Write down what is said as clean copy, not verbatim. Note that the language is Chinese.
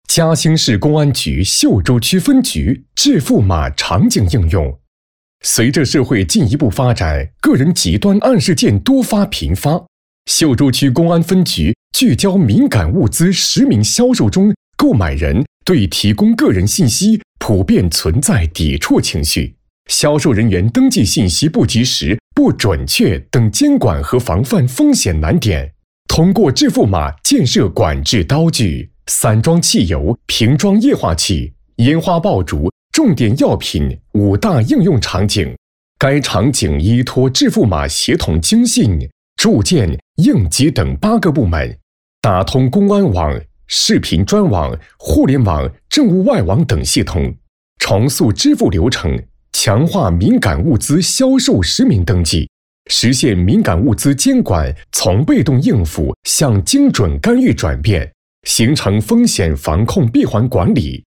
嘉兴市公安局秀州区分局致富码场景应用。随着社会进一步发展，个人极端案事件多发频发，秀州区公安分局聚焦敏感物资实名销售中，购买人对提供个人信息普遍存在抵触情绪，销售人员登记信息不及时、不准确等监管和防范风险难点。通过致富码建设管制刀具、散装汽油、瓶装液化气、烟花爆竹、重点药品5大应用场景。该场景依托致富码协同经信、住建、应急等8个部门，打通公安网、视频专网、互联网、政务外网等系统，重塑支付流程，强化敏感物资销售实名登记，实现敏感物资监管从被动应付向精准干预转变，形成风险防控闭环管理，